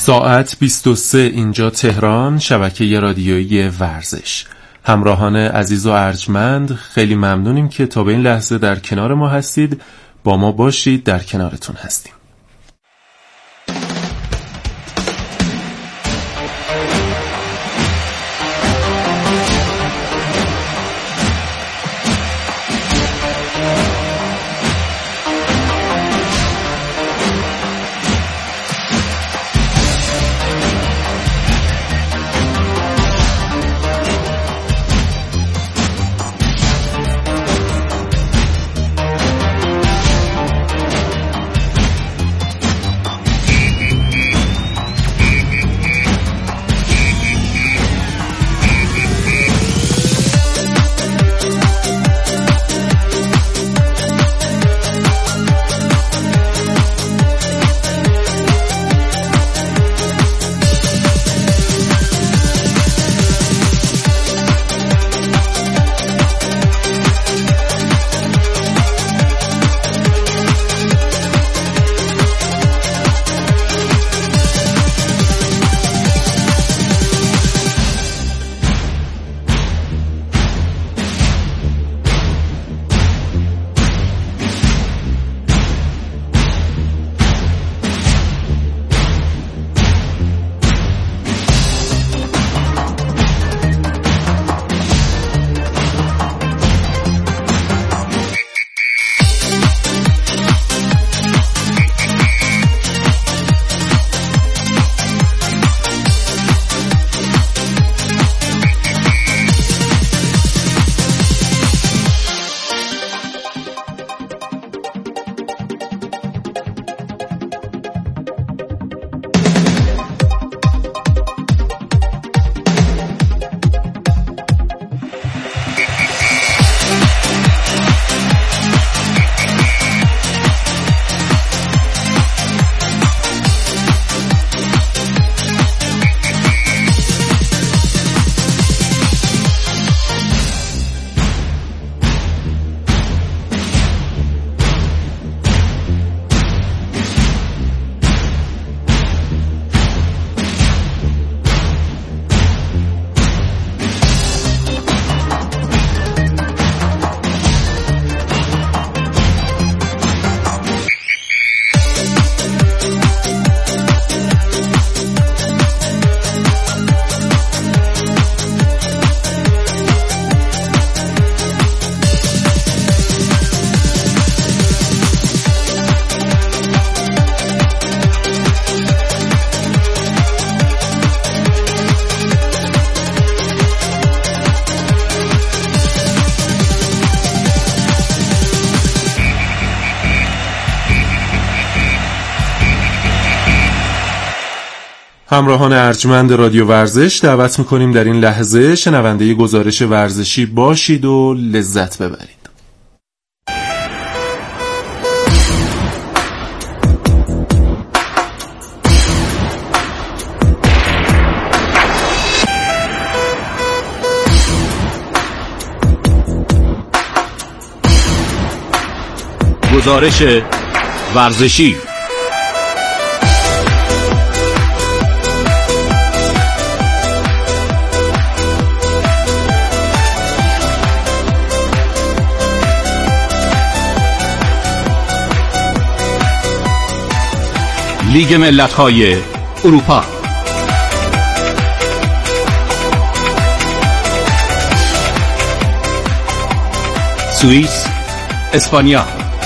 ساعت 23 اینجا تهران، شبکه رادیویی ورزش. همراهان عزیز و ارجمند، خیلی ممنونیم که تا به این لحظه در کنار ما هستید. با ما باشید، در کنارتون هستیم. همراهان ارجمند رادیو ورزش، دعوت میکنیم در این لحظه شنونده گزارش ورزشی باشید و لذت ببرید. گزارش ورزشی. لیگ ملت‌های اروپا. سوئیس، اسپانیا.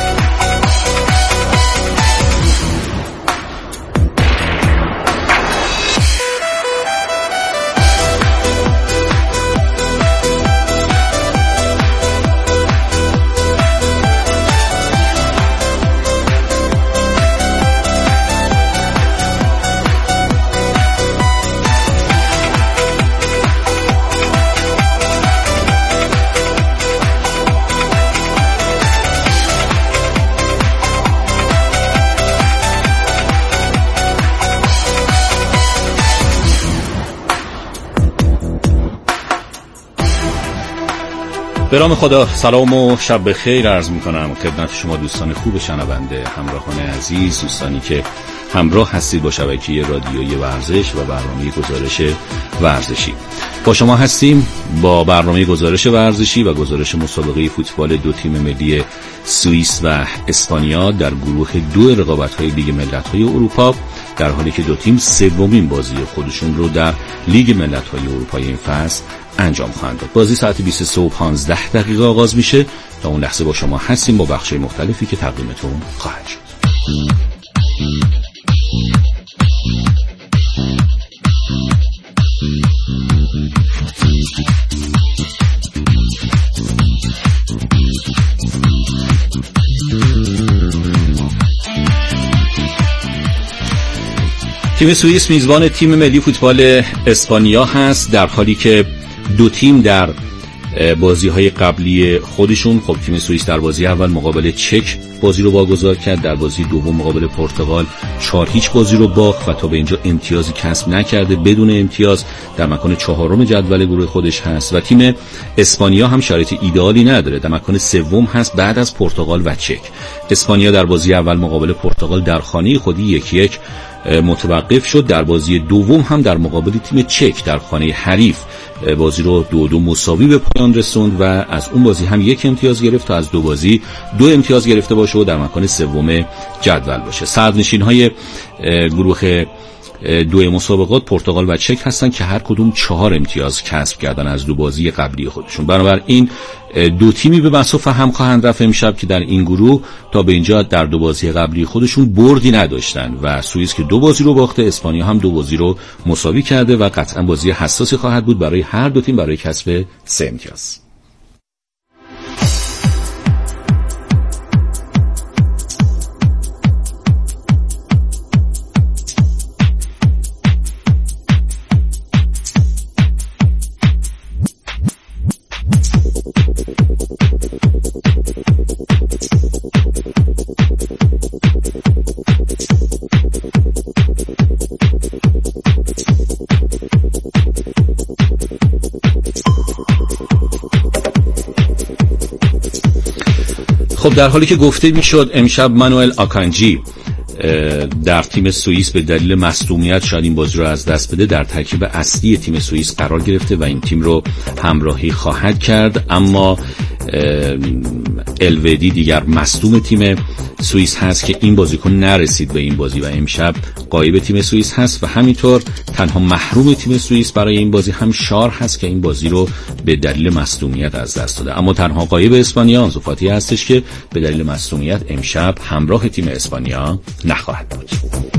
به نام خدا، سلام و شب بخیر عرض میکنم خدمت شما دوستان خوب شنونده، همراهان عزیز، دوستانی که همراه هستید با شبکه رادیویی ورزش و برنامه گزارش ورزشی. با شما هستیم با برنامه گزارش ورزشی و گزارش مسابقه فوتبال دو تیم ملی سوئیس و اسپانیا در گروه 2 رقابت‌های لیگ ملت‌های اروپا، در حالی که دو تیم سومین بازی خودشون رو در لیگ ملت‌های اروپای این فصل انجام خواهند داد. بازی ساعت 23:15 آغاز میشه. تا اون لحظه با شما هستیم با بخش‌های مختلفی که تقدیمتون خواهد شد. تیم سوئیس میزبان تیم ملی فوتبال اسپانیا هست، در حالی که دو تیم در بازی‌های قبلی خودشون، خب تیم سوئیس در بازی اول مقابل چک بازی رو واگذار کرد، در بازی دوم مقابل پرتغال 4-0 بازی رو باخت و تا به اینجا امتیازی کسب نکرده، بدون امتیاز در مکان 4م جدول گروه خودش هست و تیم اسپانیا هم شرایط ایدئالی نداره، در مکان 3 هست بعد از پرتغال و چک. اسپانیا در بازی اول مقابل پرتغال در خانه خودی 1-1 متوقف شد، در بازی دوم هم در مقابل تیم چک در خانه حریف بازی رو 2-2 مساوی به پایان رسوند و از اون بازی هم 1 امتیاز گرفت تا از 2 بازی 2 امتیاز گرفته باشه و در مکان 3 جدول باشه. صدرنشین‌های گروه 2 مسابقات پرتغال و چک هستن که هر کدوم 4 امتیاز کسب کردن از 2 بازی قبلی خودشون. بنابراین دو تیمی به مصاف هم خواهند رفت امشب که در این گروه تا به اینجا در 2 بازی قبلی خودشون بردی نداشتن و سوئیس که 2 بازی رو باخته، اسپانیا هم 2 بازی رو مساوی کرده و قطعا بازی حساسی خواهد بود برای هر دو تیم برای کسب 3 امتیاز. خب در حالی که گفته میشد امشب مانوئل آکانجی در تیم سوئیس به دلیل مصدومیت شاید این بازی رو از دست بده، در ترکیب اصلی تیم سوئیس قرار گرفته و این تیم رو همراهی خواهد کرد، اما الودی دیگر مصدوم تیم سوئیس هست که این بازیکن نرسید به این بازی و امشب غایب تیم سوئیس هست و همینطور تنها محروم تیم سوئیس برای این بازی هم شار هست که این بازی رو به دلیل مصدومیت از دست داده، اما تنها غایب اسپانیا آنسو فاتی هستش که به دلیل مصدومیت امشب همراه تیم اسپانیا نخواهد بود.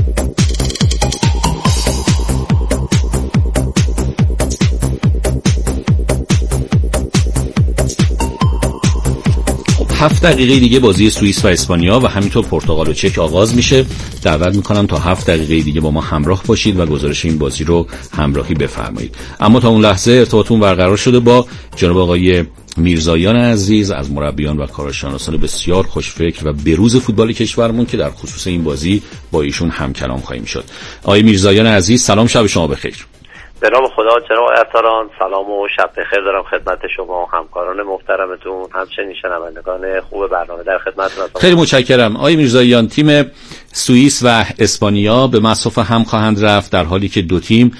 هفت دقیقه دیگه بازی سوئیس و اسپانیا و همینطور پرتغال و چک آغاز میشه. دعوت میکنم تا 7 دقیقه دیگه با ما همراه باشید و گزارش این بازی رو همراهی بفرمایید. اما تا اون لحظه ارتباطمون برقرار شده با جناب آقای میرزایان عزیز از مربیان و کارشناسان بسیار خوشفکر و بروز فوتبال کشورمون که در خصوص این بازی با ایشون هم کلام خواهیم شد. آقای میرزایان عزیز سلام، شب شما بخیر. به نام خدا جناب ارتران، سلام و شب بخیر دارم خدمت شما و همکاران محترمتون، همچنین شنوندگان خوب برنامه در خدمتتون هستم. خیلی متشکرم. آقای میرزایان، تیم سوئیس و اسپانیا به مصاف هم خواهند رفت در حالی که دو تیم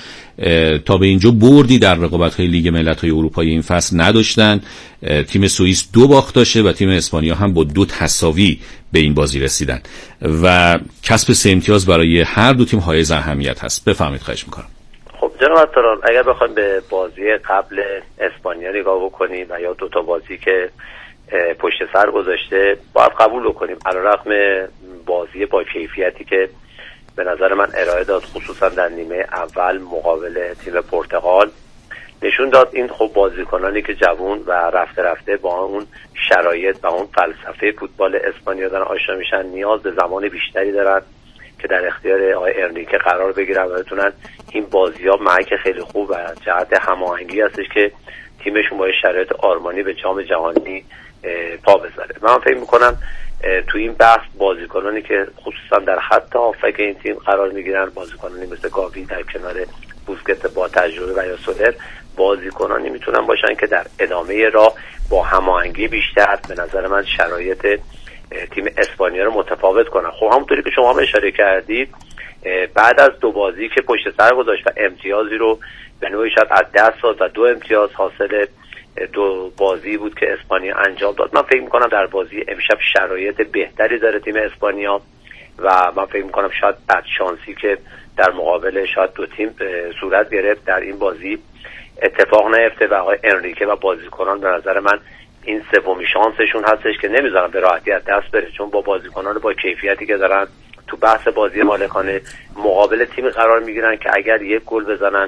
تا به اینجا بردی در رقابت‌های لیگ ملت‌های اروپایی این فصل نداشتن. تیم سوئیس 2 باخت داشته و تیم اسپانیا هم با 2 تساوی به این بازی رسیدن و کسب 3 امتیاز برای هر دو تیم حائز اهمیت هست. بفرمایید، خواهش می‌کنم. خب جناب ارتران، اگر بخوایم به بازی قبل اسپانیا نگاه بکنیم و یا 2 تا بازی که پشت سر گذاشته، باید قبول بکنیم علیرغم بازی با کیفیتی که به نظر من ارائه داد، خصوصا در نیمه اول مقابل تیم پرتغال، نشون داد این خب بازیکنانی که جوان و رفته رفته با اون شرایط و اون فلسفه فوتبال اسپانیا دارن آشنا میشن، نیاز به زمان بیشتری دارن که در اختیار آقای ارنیکه قرار بگیرن و بتونن این بازی‌ها محک خیلی خوب و جهت هماهنگی هستش که تیمشون با شرایط آرمانی به جام جهانی پا بذاره. من فکر می‌کنم تو این بحث بازیکنانی که خصوصا در خط هافک این تیم قرار می‌گیرن، بازیکنانی مثل گاوی در کنار بوسکت با تجربه و یا سولر، بازیکنانی میتونن باشن که در ادامه راه با هماهنگی بیشتر به نظر من شرایط تیم اسپانیا رو متفاوت کنن. خب همونطوری که شما هم اشاره کردید، بعد از 2 بازی که پشت سر گذاشت و امتیازی رو به نوعی شاید از دست داد و 2 امتیاز حاصل 2 بازی بود که اسپانیا انجام داد. من فکر میکنم در بازی امشب شرایط بهتری داره تیم اسپانیا و من فکر میکنم شاید بد شانسی که در مقابل شاید 2 تیم صورت گرفت در این بازی اتفاق نیفته و آقای انریکه و بازیکنان به نظر من این سومی شانسشون هستش که نمیذارن به راحتی از دست بره، چون با بازیکنان با کیفیتی که دارن تو بحث بازی مالکانه مقابل تیم قرار میگیرن که اگر 1 گل بزنن،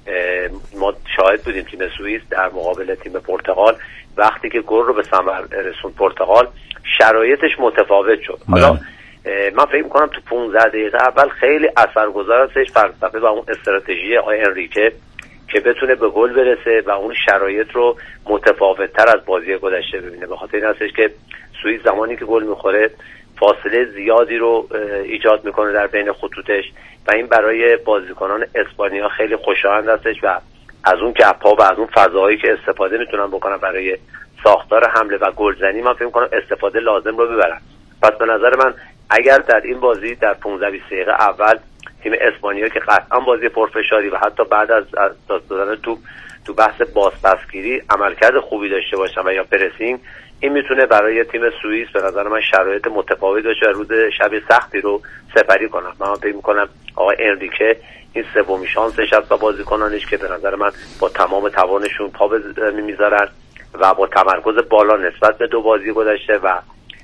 ما شاهد بودیم تیم سوئیس در مقابل تیم پرتغال وقتی که گل رو به ثمر رسوند پرتغال شرایطش متفاوت شد. حالا من فکر می‌کنم تو 15 دقیقه اول خیلی اثرگذار هستش فلسفه و اون استراتژی آقای انریکه که بتونه به گل برسه و اون شرایط رو متفاوت‌تر از بازی گذشته ببینه. به خاطر این هستش که سوئیس زمانی که گل می‌خوره فاصله زیادی رو ایجاد میکنه در بین خطوطش و این برای بازیکنان اسپانیا خیلی خوشایند هستش و از اون گپ‌ها و از اون فضاهایی که استفاده میتونن بکنن برای ساختار حمله و گلزنی من فکر می‌کنم استفاده لازم رو ببرن. پس به نظر من اگر در این بازی در 15-20 دقیقه اول تیم اسپانیا که قطعا بازی پرفشاری و حتی بعد از دادن تو بحث بازپسگیری عملکرد خوبی داشته باشن و یا پرسینگ، این میتونه برای تیم سوئیس به نظر من شرایط متفاوت باشه و روز شب سختی رو سپری کنن. من فکر می‌کنم آقای انریکه این سومی شانسش هست و بازیکنانش که به نظر من با تمام توانشون پا به زمین میذارن و با تمرکز بالا نسبت به 2 بازی گذشته و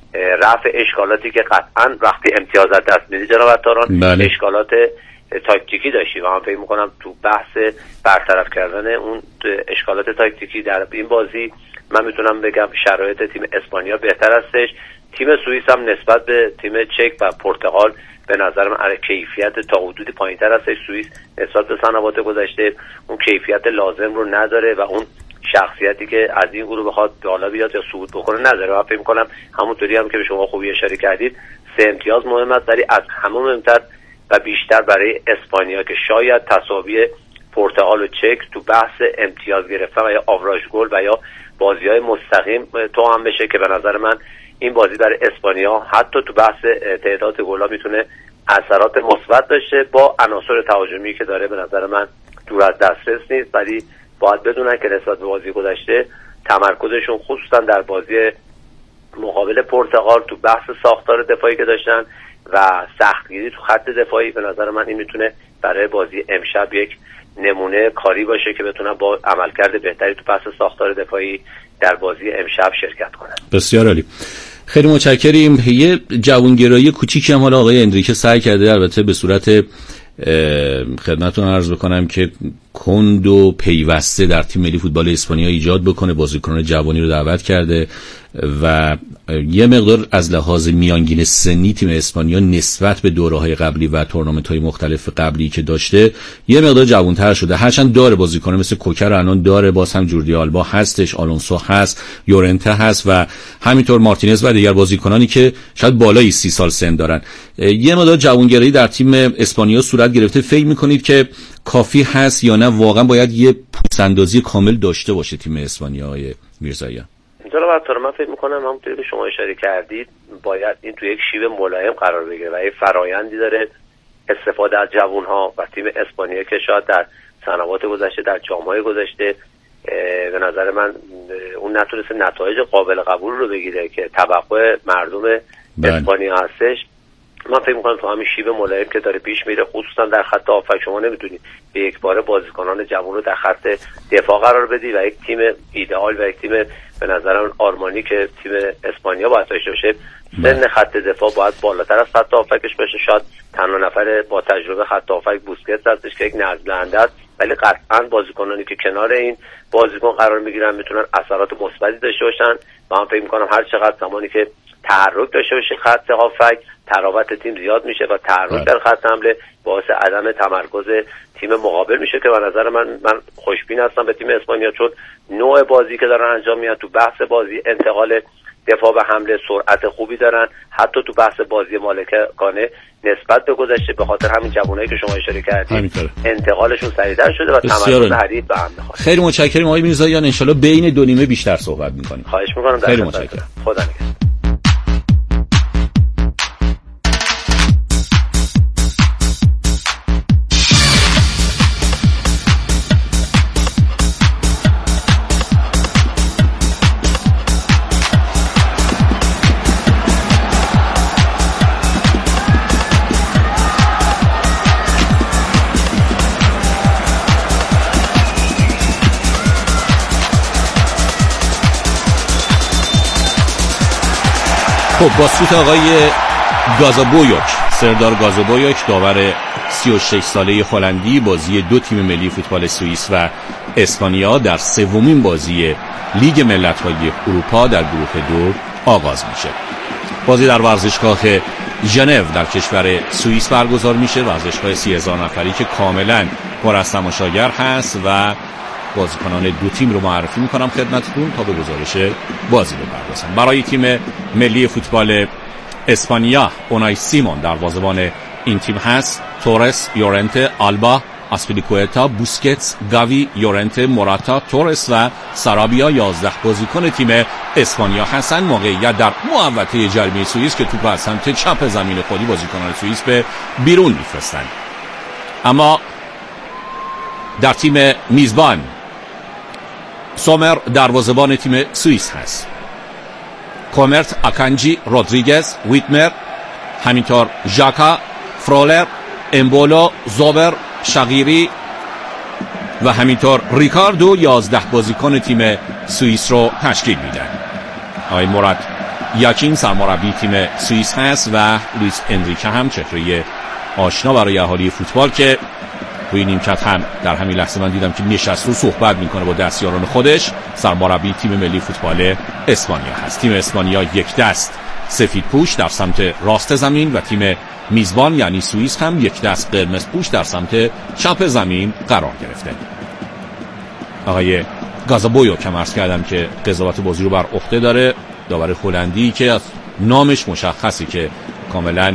رفع اشکالاتی که قطعا وقتی امتیاز از دست میدی جناب عطاران اشکالات تاکتیکی داشتی و من فکر می‌کنم تو بحث برطرف کردن اون اشکالات تاکتیکی در این بازی من میتونم بگم شرایط تیم اسپانیا بهتر هستش. تیم سوئیس هم نسبت به تیم چک و پرتغال به نظر من کیفیت تا حدودی پایین‌تر هستش. سوئیس نسبت به سنوات گذشته اون کیفیت لازم رو نداره و اون شخصیتی که از این گروه بخواد بالا بیاد یا صعود بکنه نداره. من فکر می‌کنم همونطوری هم که به شما خوبی اشاره کردید 3 امتیاز مهم است، ولی از همه مهمتر و بیشتر برای اسپانیا که شاید تساوی پرتغال و چک تو بحث امتیاز گرفتن و یا آوراژ گل و یا بازی‌های مستقیم تو هم بشه که به نظر من این بازی برای اسپانیا حتی تو بحث تعداد گل‌ها میتونه اثرات مثبت داشته با عناصر تهاجمی که داره. به نظر من دور از دسترس نیست، ولی باید بدونن که نسبت به بازی گذشته تمرکزشون خصوصا در بازی مقابل پرتغال تو بحث ساختار دفاعی که داشتن و سختگیری تو خط دفاعی به نظر من این میتونه برای بازی امشب یک نمونه کاری باشه که بتونن با عملکرد بهتری تو پس ساختار دفاعی در بازی امشب شرکت کنن. بسیار عالی، خیلی متشکریم. یه جوانگرایی کوچیکی هم حالا آقای انریکه سعی کرده البته به صورت خدمتتون عرض بکنم که کند و پیوسته در تیم ملی فوتبال اسپانیا ایجاد بکنه. بازیکنان جوانی رو دعوت کرده و یه مقدار از لحاظ میانگین سنی تیم اسپانیا نسبت به دوره‌های قبلی و تورنمنت‌های مختلف قبلی که داشته یه مقدار جوان‌تر شده. هرچند داره بازیکن مثل کوکر الان داره، باز هم جوردی آلبا هستش، آلونسو هست، یورنته هست و همینطور مارتینز و دیگر بازیکنانی که شاید بالای 30 سال سن دارن. یه مقدار جوانگرایی در تیم اسپانیا صورت گرفته. فکر می‌کنید که کافی هست یا نه واقعا باید یه پوست‌اندازی کامل داشته باشه تیم اسپانیا های میرزایی؟ جناب عطار، من فکر می‌کنم همونطوری که شما اشاره کردید باید این تو یک شیوه ملایم قرار بگیره و یه فرایندی داره استفاده از جوان‌ها و تیم اسپانیا که شاید در سنوات گذشته در جام‌های گذشته به نظر من اون نتونسته نتایج قابل قبول رو بگیره که توقع مردم اسپانیا هستش. من فکر می‌کنم تو همین شیوه ملایم که داره پیش میره خصوصا در خط هافک شما نمی‌تونید به یک باره بازیکنان جوان رو در خط دفاع قرار بدی و یک تیم ایدئال و یک تیم به نظرم آرمانی که تیم اسپانیا باید داشته باشه سن خط دفاع باید بالاتر از خط هافکش باشه. شاید تنها نفر با تجربه خط هافک بوسکتس هستش که یک نزدلنده است، ولی قطعاً بازیکنانی که کنار این بازیکن قرار می‌گیرن میتونن اثرات مثبتی داشته باشن. من فکر می‌کنم هر چقدر زمانی که تحرک داشته باشه خط هافک تراوت تیم زیاد میشه و تحرک در خط حمله باعث عدم تمرکز تیم مقابل میشه که به نظر من خوشبین هستم به تیم اسپانیا، چون نوع بازی که دارن انجام میدن تو بحث بازی انتقال دفاع و حمله سرعت خوبی دارن، حتی تو بحث بازی مالکانه نسبت به گذشته به خاطر همین جوانایی که شما اشاره کردید انتقالشون سریعتر شده و تمرکز حریف به هم میخواد. خیلی متشکرم آقای میرزاییان، ان شاءالله بین دو نیمه بیشتر صحبت میکنیم. خواهش میکنم. خیلی متشکرم. خدا نگهدار. خب با سوت آقای گازابویوک، سردار گازابویوک، داور 36 ساله هلندی، بازی دو تیم ملی فوتبال سوئیس و اسپانیا در سومین بازی لیگ ملت‌های اروپا در گروه دو آغاز میشه. بازی در ورزشگاه ژنو در کشور سوئیس برگزار میشه، ورزشگاه 30,000 نفری که کاملا پر از تماشاگر هست و بازیکنان دو تیم رو معرفی میکنم خدمتتون تا به گزارش بازی بپردازم. برای تیم ملی فوتبال اسپانیا اونای سیمون دروازه‌بان این تیم هست، تورس، یورنته، آلبا، آسپلیکوئتا، بوسکتس، گاوی، یورنته، موراتا، تورس و سارابیا 11 بازیکن تیم اسپانیا هستند. موقعیت در محوطه جریمه سوئیس که توپ از سمت چپ زمین خودی بازیکنان سوئیس به بیرون میفرستند. اما در تیم میزبان سومر دروازه‌بان تیم سوئیس هست، کومرت، آکانجی، رودریگز، ویتمر، همینطور ژاکا، فرولر، امبولو، زوبر، شقیری و همینطور ریکاردو 11 بازیکن تیم سوئیس رو تشکیل میدن. آقای مراد یاکین سرمربی تیم سوئیس هست و لوئیس انریکه هم چهره آشنا برای اهالی فوتبال که روی نیمکت هم در همین لحظه من دیدم که نشسته و صحبت میکنه با دستیاران خودش. سرمربی تیم ملی فوتبال اسپانیا هست. تیم اسپانیا یک دست سفید پوش در سمت راست زمین و تیم میزبان یعنی سوئیس هم یک دست قرمز پوش در سمت چپ زمین قرار گرفته. آقای گازابویوک که عرض کردم که قضاوت بازی رو بر عهده داره، داور هلندی که از نامش مشخصی که کاملا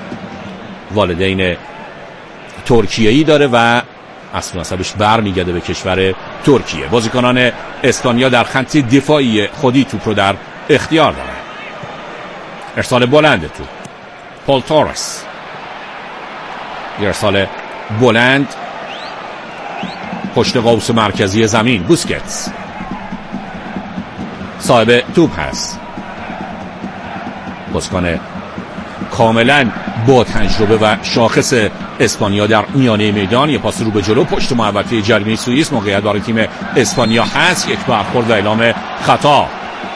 والدین ترکیه‌ای داره و اصل نسبش برمیگرده به کشور ترکیه. بازیکنان اسپانیا در خط دفاعی خودی توپ رو در اختیار دارن. ارسال بلند توپ، پول تورس، ارسال بلند پشت قوس مرکزی زمین، بوسکتس صاحب توپ هست، بازیکن کاملا با تجربه و شاخص اسپانیا در میانه میدان. یه پاس رو به جلو پشت محوطه جریمه سوئیس، موقعیت برای تیم اسپانیا هست، یک برخورد و اعلام خطا،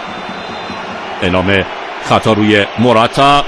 اعلام خطا روی موراتا.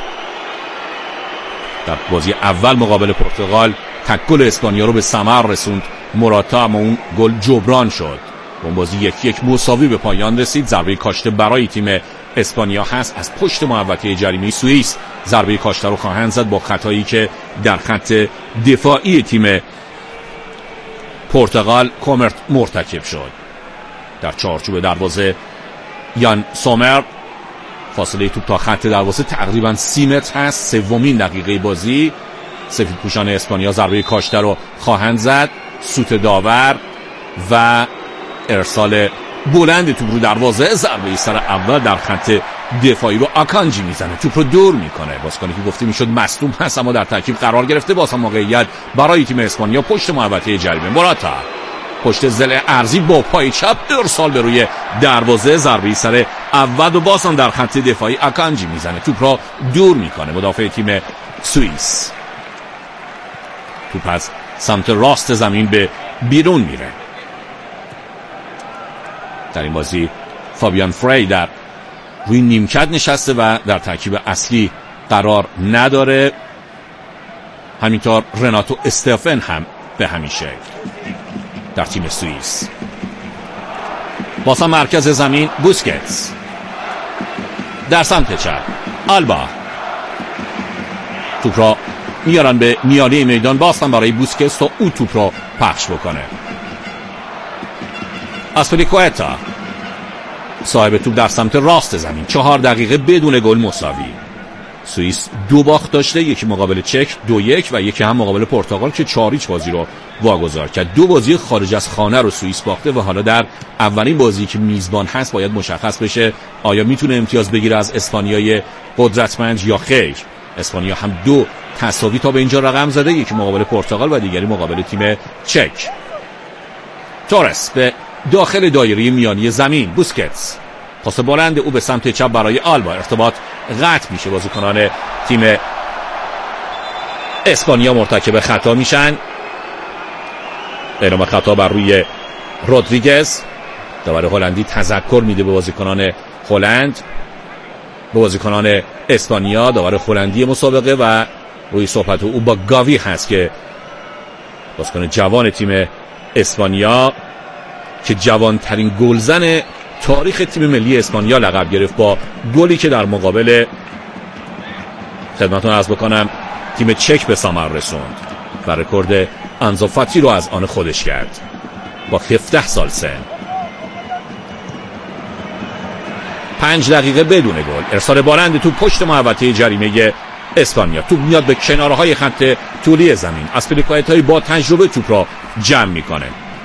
در بازی اول مقابل پرتغال تک گل اسپانیا رو به ثمر رسوند موراتا، اما اون گل جبران شد. اون بازی 1-1 مساوی به پایان رسید. ضربه کاشته برای تیم اسپانیا هست، از پشت محوطه جریمه سوئیس ضربه کاشته رو خواهند زد با خطایی که در خط دفاعی تیم پرتغال کومرت مرتکب شد. در چارچوب دروازه یان سومر، فاصله توپ تا خط دروازه تقریبا 30 متر هست. سومین دقیقه بازی سفیدپوشان اسپانیا ضربه کاشته رو خواهند زد. سوت داور و ارسال بلند توپ رو دروازه. ضربه سر اول در خط دفاعی رو آکانجی میزنه، توپ رو دور میکنه. بازیکنی که گفته میشد مصدوم هست اما در ترکیب قرار گرفته. باز هم موقعیت برای تیم اسپانیا پشت محوطه جریمه. موراتا پشت ضلع ارضی با پای چپ ارسال به روی دروازه. ضربه سر اول و باز هم در خط دفاعی آکانجی میزنه، توپ رو دور میکنه. مدافع تیم سوئیس توپ از سمت راست زمین به بیرون میره. در این بازی فابیان فری در روی نیمکت نشسته و در ترکیب اصلی قرار نداره. همینطور رناتو استفن هم به همین شکل در تیم سوئیس. بازم مرکز زمین بوسکتس در سمت چپ، آلبا توپ را میارن به میانه میدان. باستن برای بوسکتس تا او توپ را پخش بکنه. آسپلیکوئتا صاحب توپ در سمت راست زمین. 4 دقیقه بدون گل مساوی. سوئیس 2 باخت داشته، یکی مقابل چک 2-1 و یکی هم مقابل پرتغال که 4-0 بازی رو واگذار کرد. 2 بازی خارج از خانه رو سوئیس باخته و حالا در اولین بازی که میزبان هست باید مشخص بشه آیا میتونه امتیاز بگیره از اسپانیای قدرتمند یا خیر. اسپانیا هم 2 تساوی تا به اینجا رقم زده، یکی مقابل پرتغال و دیگری مقابل تیم چک. تورس به داخل دایره میانی زمین، بوسکتس پاس بلند او به سمت چپ برای آلبا، ارتباط قطع میشه. بازیکنان تیم اسپانیا مرتکب خطا میشن. اعلام خطا بر روی رودریگز. داور هلندی تذکر میده به بازیکنان هلند. به بازیکنان اسپانیا، داور هلندی مسابقه، و روی صحبت او با گاوی هست که بازیکن جوان تیم اسپانیا که جوانترین گلزن تاریخ تیم ملی اسپانیا لقب گرفت با گلی که در مقابل خدمتتون عرض بکنم تیم چک به ثمر رسوند و رکورد آنزو فاتی رو از آن خودش کرد با 17 سال سن. 5 دقیقه بدون گل. ارسال بلند تو پشت محوطه جریمه اسپانیا. توپ میاد به کنارهای خط طولی زمین. اسپلیکوئتا با تجربه توپ را جمع میکنه.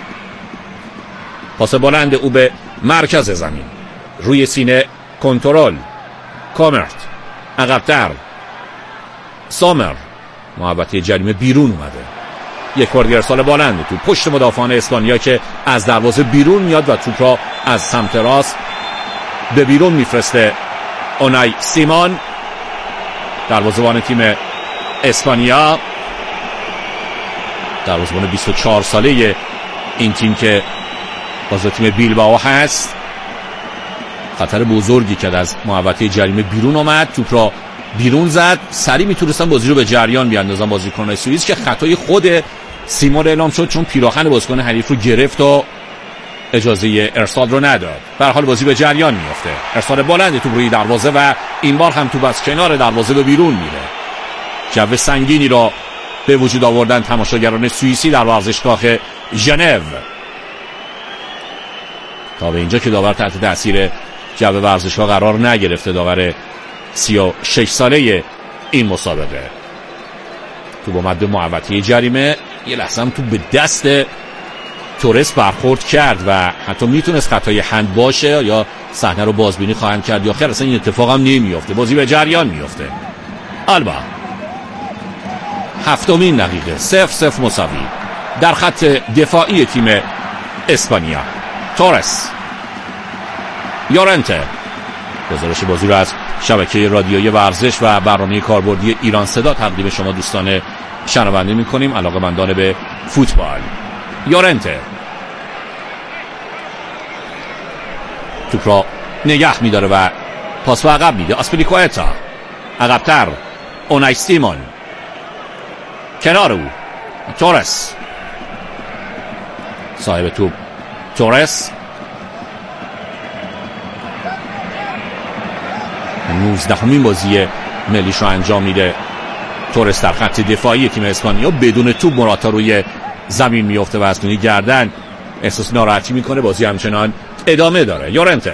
پاس بلند او به مرکز زمین، روی سینه کنترل، کامرت عقب‌تر، سامر محوطه جریمه بیرون اومده. یک بار دیگه ارسال بلند تو پشت مدافعان اسپانیا که از دروازه بیرون میاد و توپ را از سمت راست به بیرون میفرسته. اونای سیمون دروازه‌بان تیم اسپانیا، دروازه‌بان 24 ساله این تیم که باز تیم بیلبائو هست. خطر بزرگی که از محوطه جریمه بیرون آمد، توپ را بیرون زد. سریع میتونستن بازی رو به جریان بیاندازن بازیکنان سوئیس که خطای خود سیمون اعلام شد چون پیراهن بازیکن حریف رو گرفت و اجازه ارسال رو نداد. به هر حال بازی به جریان میفته. ارسال بلند توپ روی دروازه و این بار هم توپ از کنار دروازه به بیرون میره. جو سنگینی را به وجود آوردن تماشاگران سوئیسی در ورزشگاه ژنو. تا به اینجا که داور تحت تاثیر جو ورزشگاه قرار نگرفته. داور 36 ساله این مسابقه. توپ اومد به محوطه جریمه. یه لحظه هم توپ به دست تورس برخورد کرد و حتی میتونست خطای هند باشه یا صحنه رو بازبینی خواهند کرد یا خیر اصلا این اتفاق هم نمیفته. بازی به جریان میفته. آلبا 7 دقیقه 0-0 مساوی در خط دفاعی تیم اسپانیا. تورس، یورنته. گزارش بازی رو از شبکه رادیویی ورزش و برنامه کاربردی ایران صدا تقدیم شما دوستان شنونده می‌کنیم علاقه‌مندان به فوتبال. یورنته توپ را نگه می‌داره و پاس به عقب میده. اسپلیکوئتا عقب‌تر، اونای سیمون کنار او، تورس صاحب توپ. تورس 19مین بازی ملیش رو انجام میده. تورس در خط دفاعی تیم اسپانیا بدون توپ مراتا روی زمین میفته و از دونی گردن احساس ناراحتی میکنه. بازی همچنان ادامه داره. یورنته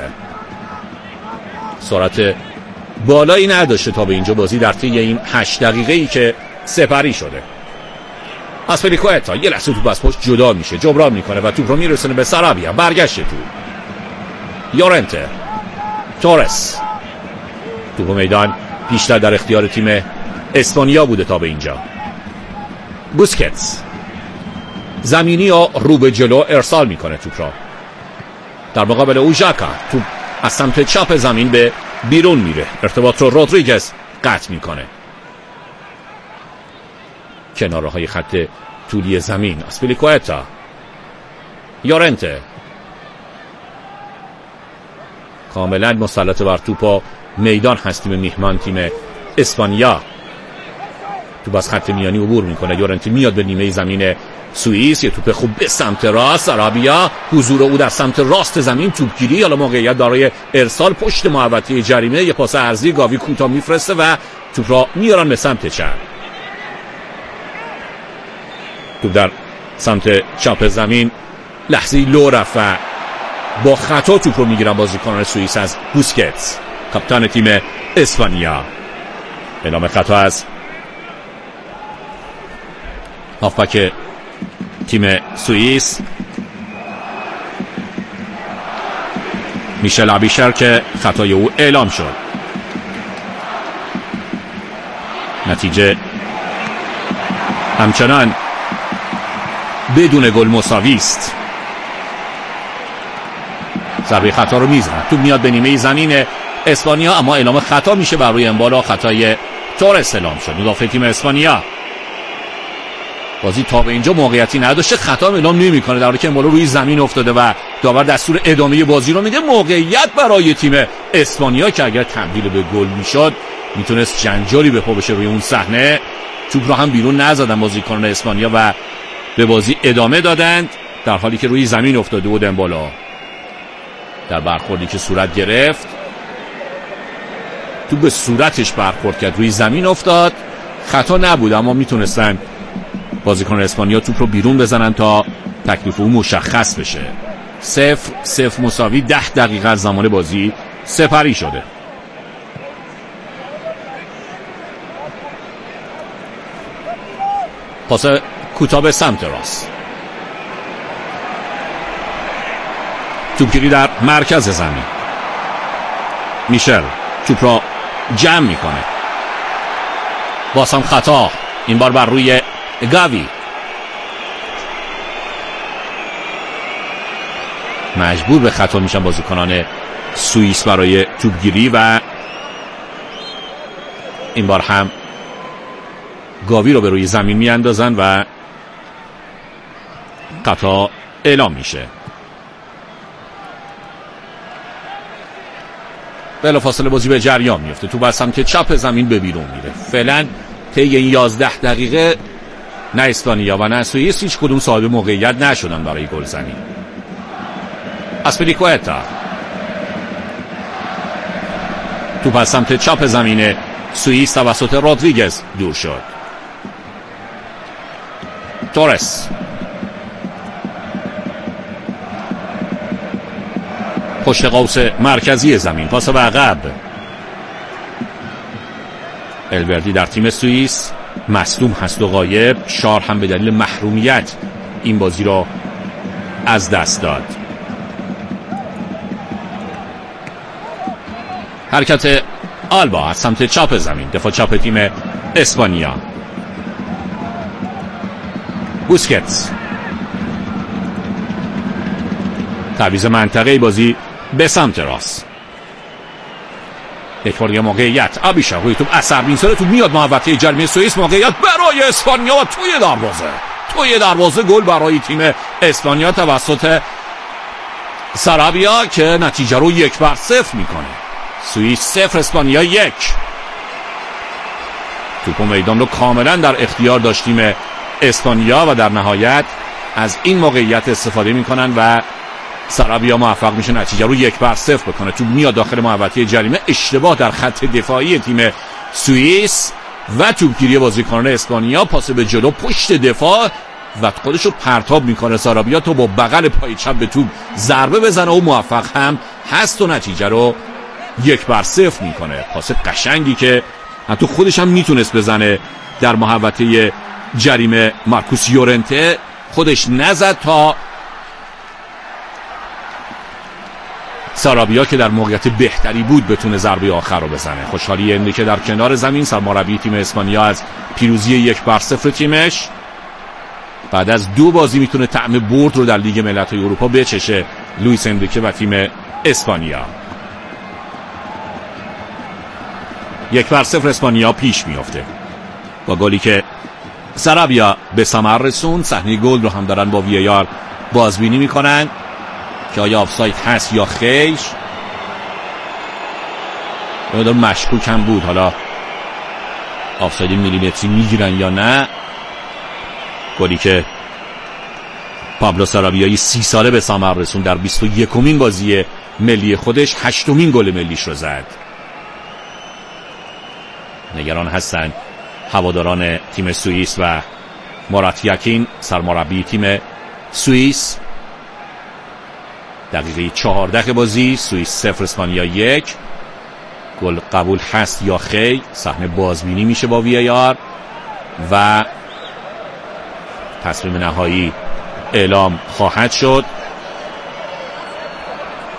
سرعت بالایی نداشته تا به اینجا بازی در طی این 8 دقیقه‌ای که سپری شده. اسپلیکوئتا یه لحظه توپ از پشت جدا میشه، جبران میکنه و توپ رو میرسونه به سرابیا. برگشت توپ. یورنته، تورس. توپ میدان بیشتر در اختیار تیم اسپانیا بوده تا به اینجا. بوسکتس زمینی یا رو به جلو ارسال میکنه توپ را. در مقابل او ژاکا توپ از سمت چپ زمین به بیرون میره. ارتباط رو رودریگز قطع میکنه. کناره های خط طولی زمین. اسپلیکوئتا، یورنته کاملا مسلط بر توپ میدان هست تیم میهمان تیم اسپانیا. توپ از خط میانی عبور میکنه. یورنته میاد به نیمه زمین سوئیس. یه توپ خوب به سمت راست. سرابیا حضور او در سمت راست زمین. توپگیری حالا موقعیت دارای ارسال پشت محوطه جریمه. یه پاس عرضی گاوی کوتاه میفرسته و توپ را میارن به سمت چپ. توپ در سمت چپ زمین لحظه لو رفت و با خطا توپ رو میگیرن بازیکنان سوئیس از بوسکتس کاپیتان تیم اسپانیا. اعلام خطا از هافبک تیم سوئیس میشل ابیشر که خطای او اعلام شد. نتیجه همچنان بدون گل مساوی است. ضربه خطا رو میزنه. توپ میاد به نیمه زمین اسپانیا اما اعلام خطا میشه بر روی انبالا. خطای تورس اعلام شد. مدافع تیم اسپانیا بازی تا به اینجا موقعیتی نداشته، خطا اعلام نمی‌کنه در حالی که این بالا روی زمین افتاده و داور دستور ادامه بازی رو میده. موقعیت برای تیم اسپانیا که اگر تبدیل به گل میشد میتونست جنجالی به پا بشه روی اون صحنه. توپ رو هم بیرون نزدن بازیکنان اسپانیا و به بازی ادامه دادند در حالی که روی زمین افتاده بود دمبالا. در برخوردی که صورت گرفت توپ به صورتش برخورد کرد، روی زمین افتاد. خطا نبود اما میتونستن بازیکن اسپانیا توپ رو بیرون بزنن تا تکلیف او مشخص بشه. 0-0 مساوی. 10 دقیقه از زمان بازی سپری شده. پاس کوتاه به سمت راست. توپگیری در مرکز زمین. میشل توپ را جمع میکنه. باز هم خطا، این بار بر روی گاوی. مجبور به خطا میشن بازیکنان سوئیس برای توپگیری و این بار هم گاوی رو به روی زمین میاندازن و خطا اعلام میشه. بلافاصله بازی به جریان میفته. تو بر سمت چپ زمین به بیرون میره. فعلا طی این 11 دقیقه نه اسپانیا و نه سوئیس هیچ کدوم صاحب موقعیت نشدن برای گلزنی. اسپلیکوئتا تو بر سمت چپ زمین سوئیس توسط رودریگز دور شد. تورس پشت قوس مرکزی زمین، پاس به عقب. الوردی در تیم سوئیس مصدوم هست و غایب. شار هم به دلیل محرومیت این بازی را از دست داد. حرکت آلبا از سمت چپ زمین، دفاع چپ تیم اسپانیا. بوسکتس تعویض منطقه بازی به سمت راست. یک بار موقعیت آبیشا روی توپ اثر می‌ذاره، توپ میاد محوطه جریمه سوئیس. موقعیت برای اسپانیا و توی دروازه گل برای تیم اسپانیا توسط سارابیا که نتیجه رو 1-0 میکنه. سوئیس 0 اسپانیا 1. توپ و میدان رو کاملا در اختیار داشت تیم اسپانیا و در نهایت از این موقعیت استفاده میکنن و سارابیا موفق میشه نتیجه رو 1-0 بکنه. توپ میاد داخل محوطه جریمه. اشتباه در خط دفاعی تیم سوئیس و توپگیری بازیکنان اسپانیا. پاس به جلو پشت دفاع و خودش رو پرتاب میکنه سارابیا تو با بغل پای چپ به توپ ضربه بزنه و موفق هم هست و نتیجه رو 1-0 میکنه. پاس قشنگی که حتی خودش هم میتونست بزنه در محوطه جریمه. مارکوس یورنته خودش نزد تا سارابیا که در موقعیت بهتری بود بتونه ضربه آخر رو بزنه. خوشحالی اینه که در کنار زمین سرمربی تیم اسپانیا از پیروزی 1-0 تیمش بعد از 2 بازی میتونه طعم برد رو در لیگ ملت‌های اروپا بچشه. لوئیس انریکه و تیم اسپانیا 1-0 اسپانیا پیش میافته با گلی که سارابیا به ثمر رسوند. صحنه گل رو هم دارن با وی آر بازبینی میکنن که آیا آفساید هست یا خیر. مقدار مشکوک هم بود حالا آفساید میلیمتری میگیرن یا نه. گلی که پابلو سارابیایی 30 ساله به ثمر رسوند در 21مین بازی ملی خودش. 8مین گل ملیش رو زد. نگران هستن هواداران تیم سوئیس و مارات یاکین سرمربی تیم سوئیس. دقیقه 14 بازی سوئیس 0 اسپانیا 1. گل قبول هست یا خیر؟ صحنه بازبینی میشه با وی آر و تصمیم نهایی اعلام خواهد شد.